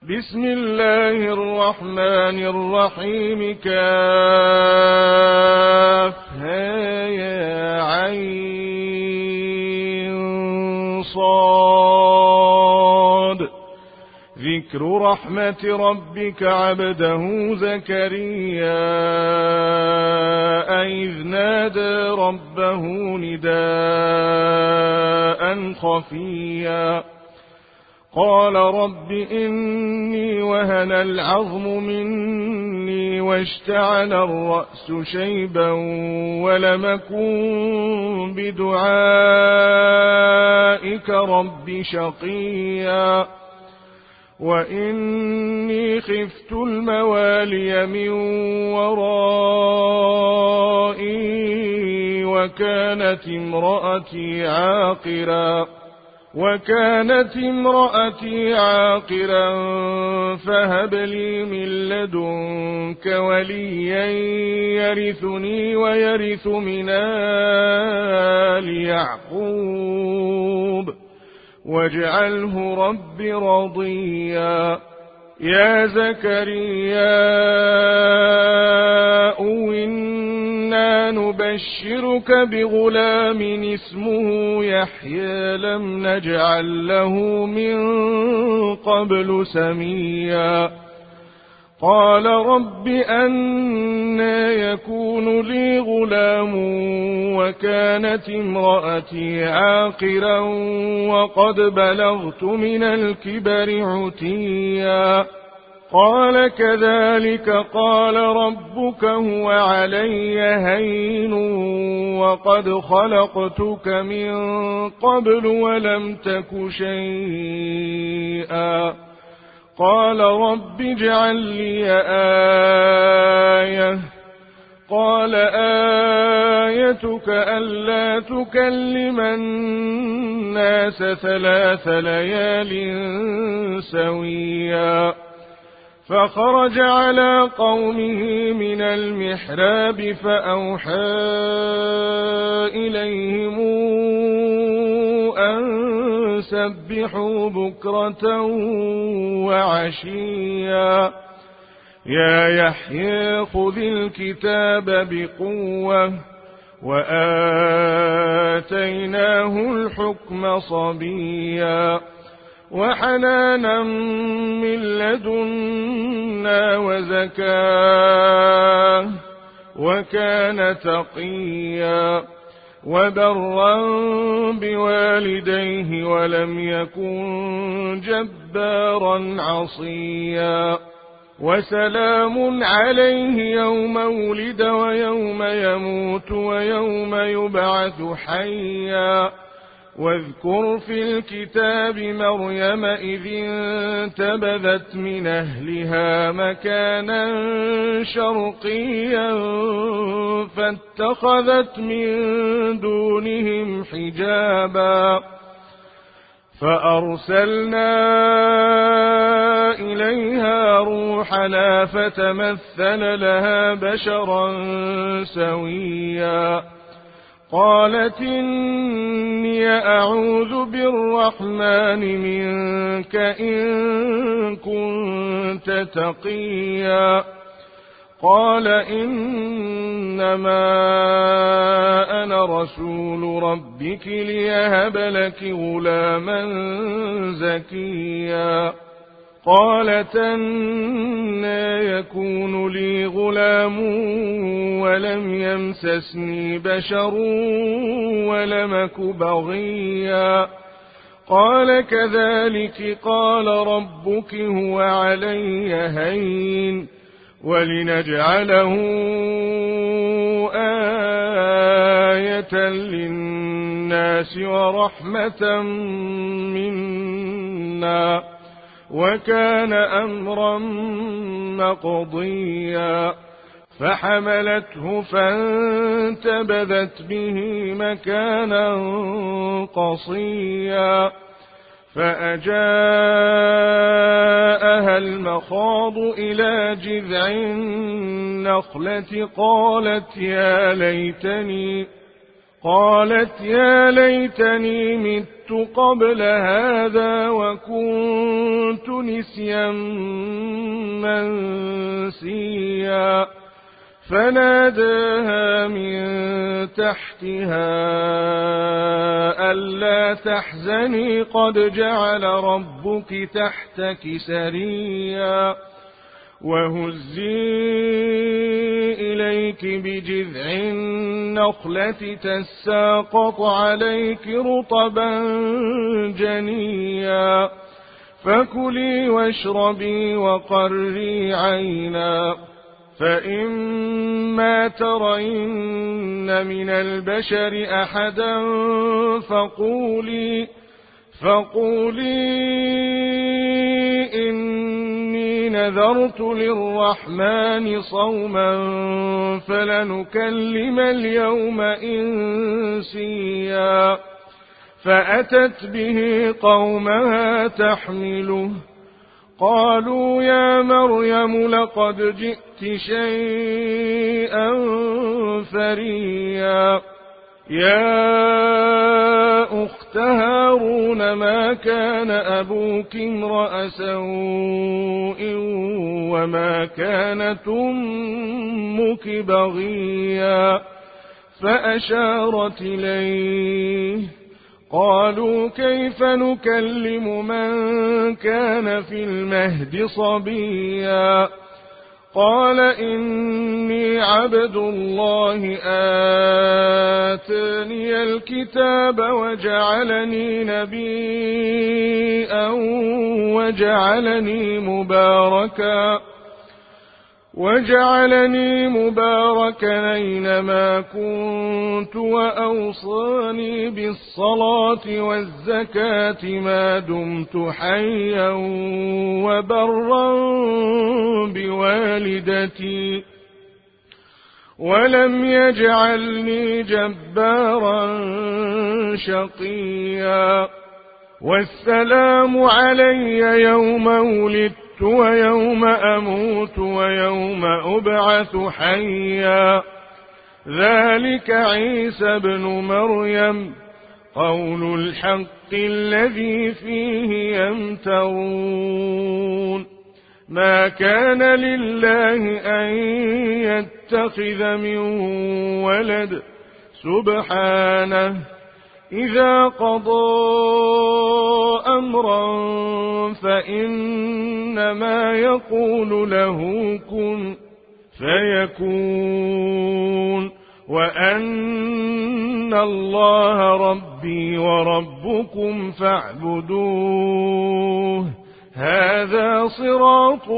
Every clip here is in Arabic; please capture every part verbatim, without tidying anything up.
بسم الله الرحمن الرحيم. كافها يا عين صاد. ذكر رحمة ربك عبده زكريا إذ نادى ربه نداء خفيا قال رب إني وهن العظم مني واشتعل الرأس شيبا ولم أكن بدعائك رب شقيا وإني خفت الموالي من ورائي وكانت امرأتي عاقرا وكانت امرأتي عاقرا فهب لي من لدنك وليا يرثني ويرث من آل يعقوب واجعله رب رضيا. يا زكريا إنا نبشرك بغلام اسمه يحيى لم نجعل له من قبل سميا قال رب أنى يكون لي غلام وكانت امرأتي عاقرا وقد بلغت من الكبر عتيا قال كذلك قال ربك هو علي هين وقد خلقتك من قبل ولم تك شيئا قال رب اجعل لي آية قال آيتك ألا تكلم الناس ثلاث ليال سويا فخرج على قومه من المحراب فأوحى إليهم أن سبحوا بكرة وعشيا يا يحيى خذ الكتاب بقوة وآتيناه الحكم صبيا وحنانا من لدنا وزكاة وكان تقيا وبرا بوالديه ولم يكن جبارا عصيا وسلام عليه يوم ولد ويوم يموت ويوم يبعث حيا واذكر في الكتاب مريم إذ انتبذت من أهلها مكانا شرقيا فاتخذت من دونهم حجابا فأرسلنا إليها روحنا فتمثل لها بشرا سويا قالت إني أعوذ بالرحمن منك إن كنت تقيا قال إنما أنا رسول ربك ليهب لك غلاما زكيا قالت أنى يكون لي غلام ولم يمسسني بشر ولم أك بغيا قال كذلك قال ربك هو علي هين ولنجعله آية للناس ورحمة منا وكان أمرا مقضيا فحملته فانتبذت به مكانا قصيا فأجاءها المخاض إلى جذع النخلة قالت يا ليتني قالت يا ليتني مت قبل هذا وكنت نسيا منسيا فناداها من تحتها ألا تحزني قد جعل ربك تحتك سريا وهزي إليك بجذع النخلة تساقط عليك رطبا جنيا فكلي واشربي وقري عينا فإما ترين من البشر أحدا فقولي فقولي إني نذرت للرحمن صوما فلنكلم اليوم إنسيا فأتت به قومها تحمله قالوا يا مريم لقد جئت شيئا فريا يا أخت هارون ما كان أبوك امرأ سوء وما كانت أمك بغيا فأشارت إليه قالوا كيف نكلم من كان في المهد صبيا قال إني عبد الله آتاني الكتاب وجعلني نبيا وجعلني مباركا وجعلني مباركا أينما كنت وأوصاني بالصلاة والزكاة ما دمت حيا وبرا بوالدتي ولم يجعلني جبارا شقيا والسلام علي يوم ولدت ويوم أموت ويوم أبعث حيا ذلك عيسى بن مريم قول الحق الذي فيه يمترون ما كان لله أن يتخذ من ولد سبحانه إذا قضى أمرا فإنما يقول له كن فيكون وأن الله ربي وربكم فاعبدوه هذا صراط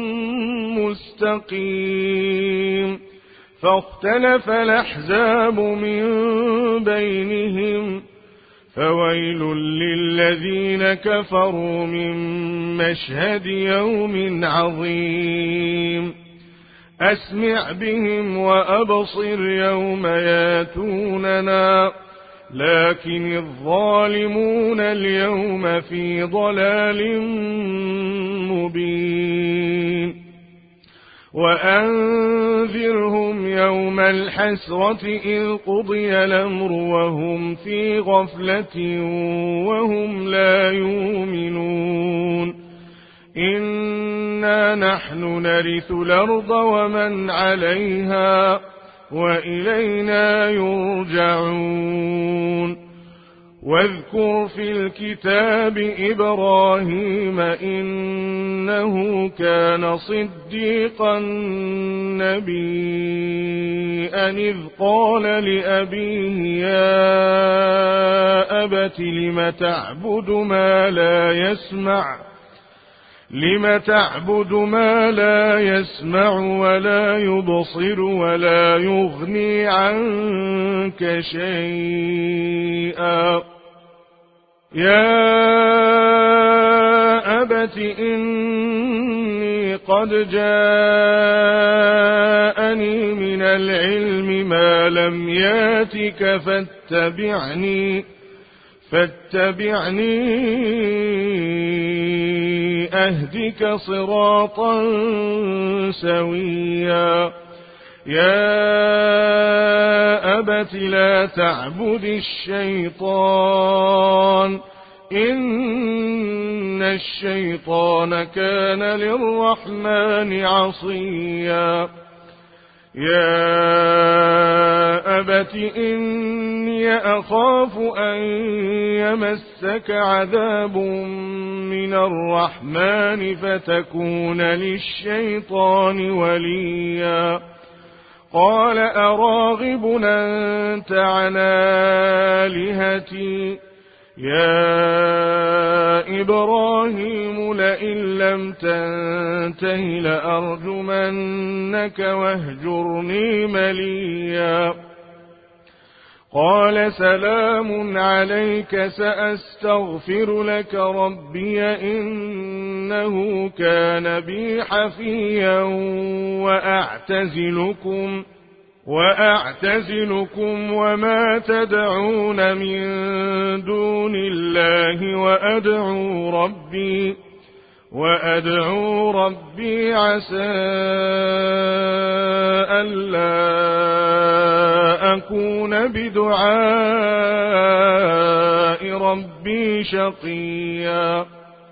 مستقيم فاختلف الأحزاب من بينهم فويل للذين كفروا من مشهد يوم عظيم أسمع بهم وأبصر يوم ياتوننا لكن الظالمون اليوم في ضلال مبين وأنذرهم يوم الحسرة إذ قضي الأمر وهم في غفلة وهم لا يؤمنون إنا نحن نرث الأرض ومن عليها وإلينا يرجعون واذكر في الكتاب إبراهيم إنه كان صديقا نبيا إذ قال لأبيه يا أبت لم تعبد ما لا يسمع لم تعبد ما لا يسمع ولا يبصر ولا يغني عنك شيئا يا أبت إني قد جاءني من العلم ما لم ياتك فاتبعني فاتبعني أهدك صراطا سويا يا أبت لا تعبد الشيطان إن الشيطان كان للرحمن عصيا يا أبت إني أخاف أن يمسك عذاب من الرحمن فتكون للشيطان وليا قال أراغب أنت عن آلهتي يا إبراهيم لئن لم تنته لأرجمنك واهجرني مليا قال سلام عليك سأستغفر لك ربي إنه كان بي حفيا وأعتزلكم وأعتزلكم وما تدعون من دون الله وأدعو ربي وأدعو ربي عسى ألا أكون بدعاء ربي شقيا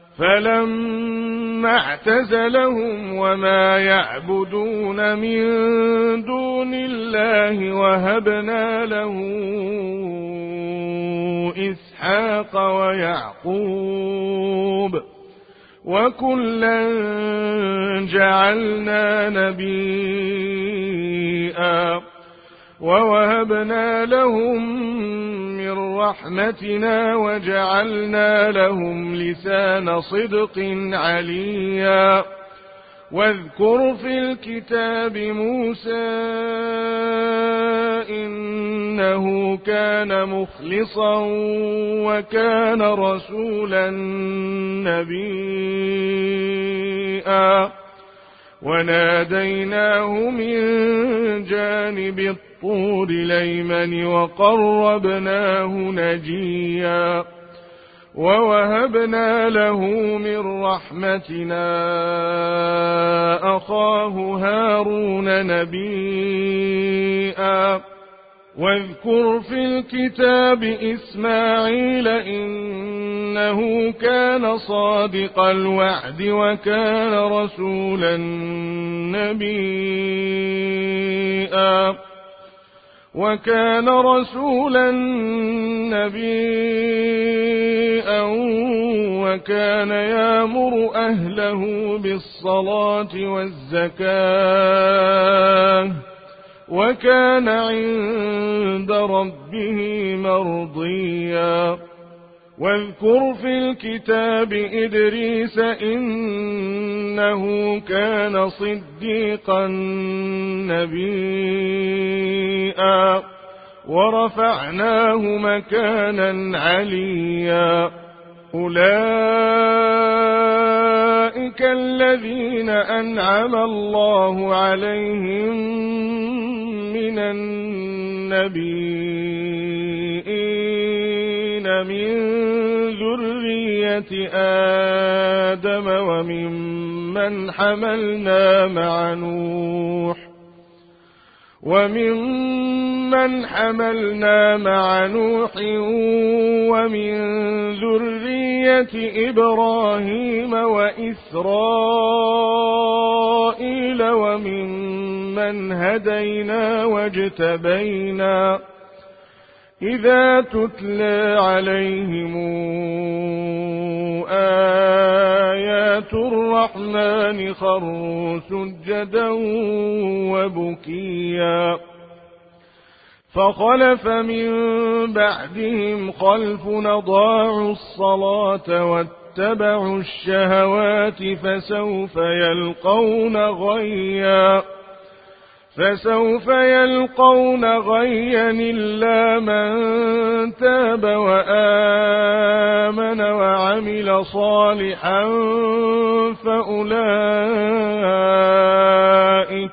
فلما اعتزلهم وما يعبدون من دون الله وهبنا له إسحاق ويعقوب وكلا جعلنا نبيا ووهبنا لهم من رحمتنا وجعلنا لهم لسان صدق عليا واذكر في الكتاب موسى إنه كان مخلصا وكان رسولا نبيا وناديناه من جانب الطور الأيمن وقربناه نجيا ووهبنا له من رحمتنا أخاه هارون نبيا واذكر في الكتاب إسماعيل إنه كان صادق الوعد وكان رسولا نبيا وكان رسولا نبيا وكان يأمر أهله بالصلاة والزكاة وكان عند ربه مرضيا واذكر في الكتاب إدريس إنه كان صديقا نبيا ورفعناه مكانا عليا أولئك الذين أنعم الله عليهم من النبيين من ذرية آدم وممن حملنا مع نوح وممن حملنا مع نوح ومن ذرية إبراهيم وإسرائيل وممن هدينا واجتبينا إذا تتلى عليهم آيات الرحمن خروا سجدا وبكيا فخلف من بعدهم خلف أضاعوا الصلاة واتبعوا الشهوات فسوف يلقون غيا فسوف يلقون غيا إلا من تاب وآمن وعمل صالحا فأولئك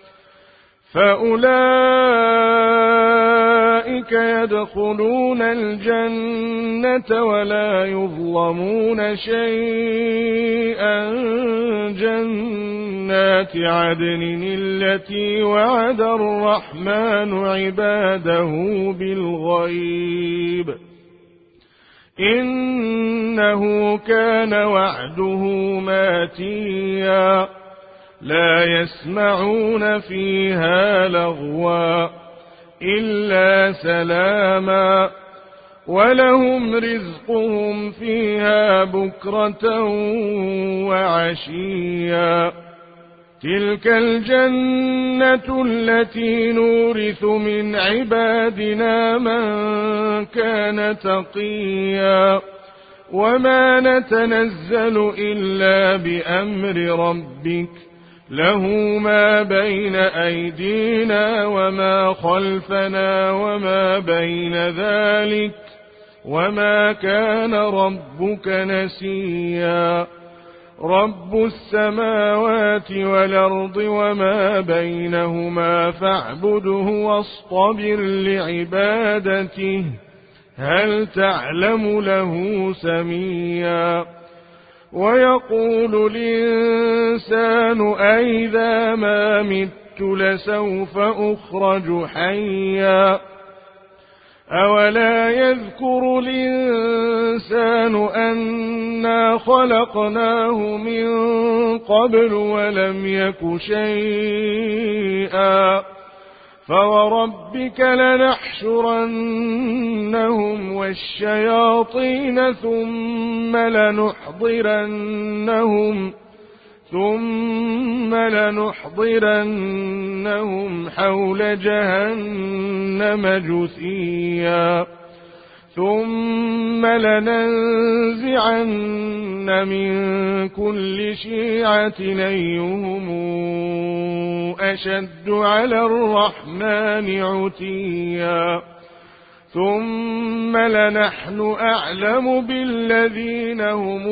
فأولئك يدخلون الجنة ولا يظلمون شيئا جنة جنات عدن التي وعد الرحمن عباده بالغيب إنه كان وعده ماتيا لا يسمعون فيها لغوا إلا سلاما ولهم رزقهم فيها بكرة وعشيا تلك الجنة التي نورث من عبادنا من كان تقيا وما نتنزل إلا بأمر ربك له ما بين أيدينا وما خلفنا وما بين ذلك وما كان ربك نسيا رب السماوات والأرض وما بينهما فاعبده واصطبر لعبادته هل تعلم له سميا ويقول الإنسان أئذا ما مت لسوف أخرج حيا أولا يذكر الإنسان أنا خلقناه من قبل ولم يك شيئا فوربك لنحشرنهم والشياطين ثم لنحضرنهم ثم لنحضرنهم حول جهنم جثيا ثم لننزعن من كل شيعة أيهم أشد على الرحمن عتيا ثم لنحن أعلم بالذين هم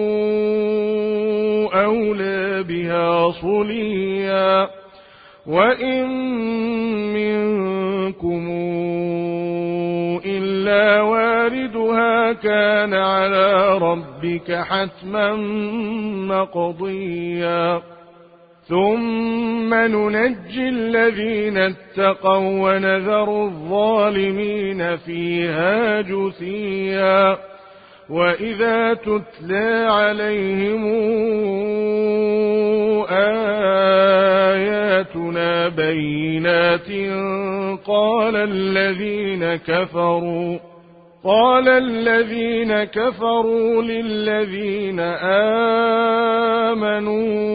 أولى بها صليا وإن منكم إلا واردها كان على ربك حتما مقضيا ثم ننجي الذين اتقوا ونذر الظالمين فيها جثيا وإذا تتلى عليهم آياتنا بينات قال الذين كفروا قال الذين كفروا للذين آمنوا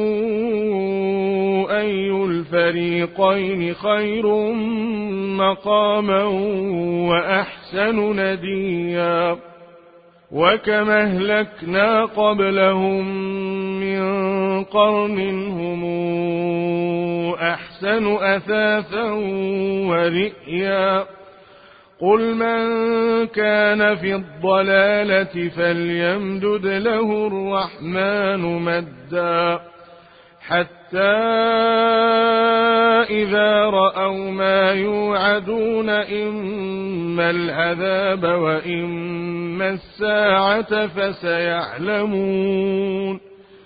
أي الفريقين خير مقاما وأحسن نديا وكم أهلكنا قبلهم من قرن هم أحسن أثاثا ورئيا قل من كان في الضلالة فليمدد له الرحمن مدا حتى إذا رأوا ما يوعدون إما العذاب وإما الساعة فسيعلمون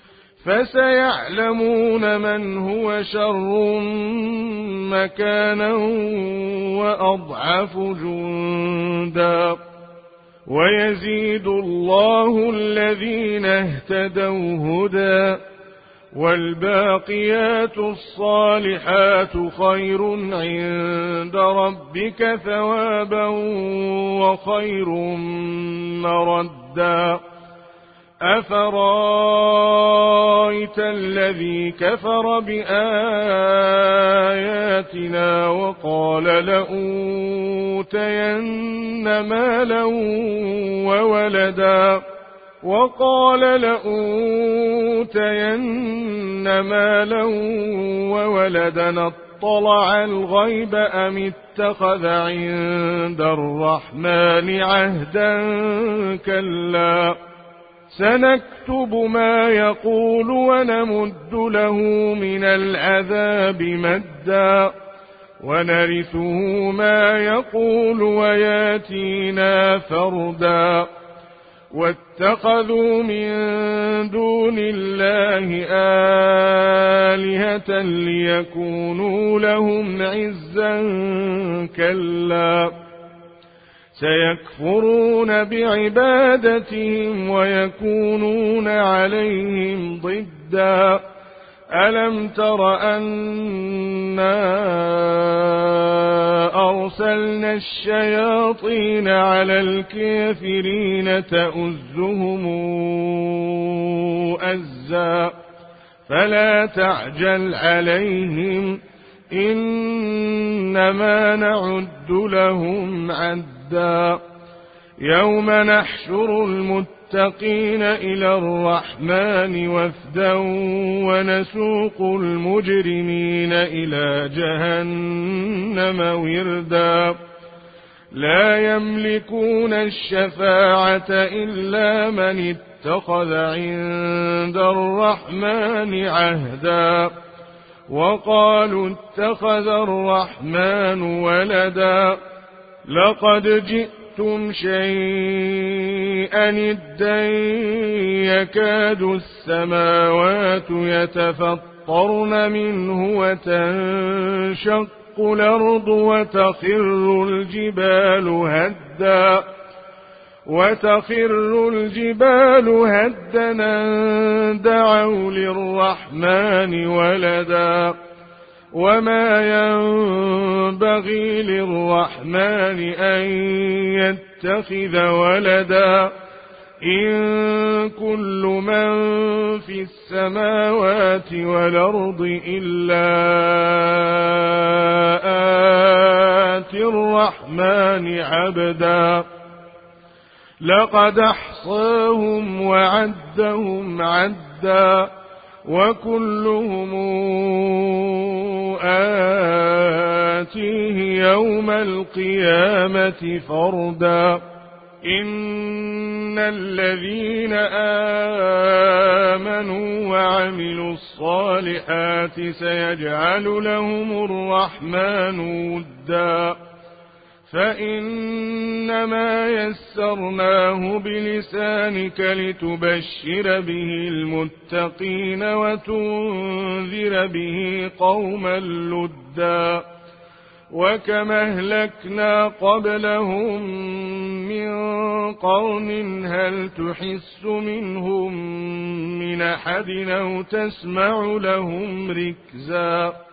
فسيعلمون من هو شر مكانا وأضعف جندا ويزيد الله الذين اهتدوا هدى والباقيات الصالحات خير عند ربك ثوابا وخير مردا أفرايت الذي كفر بآياتنا وقال لأوتين مالا وولدا وقال لأوتين مالا وولدا اطلع الغيب أم اتخذ عند الرحمن عهدا كلا سنكتب ما يقول ونمد له من العذاب مدا ونرثه ما يقول وياتينا فردا واتخذوا من دون الله آلهة ليكونوا لهم عزا كلا سيكفرون بعبادتهم ويكونون عليهم ضدا ألم تر أنا أرسلنا الشياطين على الكافرين تؤزهم أزا فلا تعجل عليهم إنما نعد لهم عدا يوم نحشر المتقين إلى الرحمن وفدا ونسوق المجرمين إلى جهنم وردا لا يملكون الشفاعة إلا من اتخذ عند الرحمن عهدا وقالوا اتخذ الرحمن ولدا لقد جئتم شيئا إدا يكاد السماوات يتفطرن منه وتنشق الأرض وتخر الجبال هدا وتخر الجبال هدا أن دعوا للرحمن ولدا وما ينبغي للرحمن أن يتخذ ولدا إن كل من في السماوات والأرض إلا آتي الرحمن عبدا لقد أحصاهم وعدهم عدا وكلهم آتيه يوم القيامة فردا إن الذين آمنوا وعملوا الصالحات سيجعل لهم الرحمن ودا فإنما يسرناه بلسانك لتبشر به المتقين وتنذر به قوما لدا وكما أهلكنا قبلهم من قرن هل تحس منهم من أحد أو تسمع لهم ركزا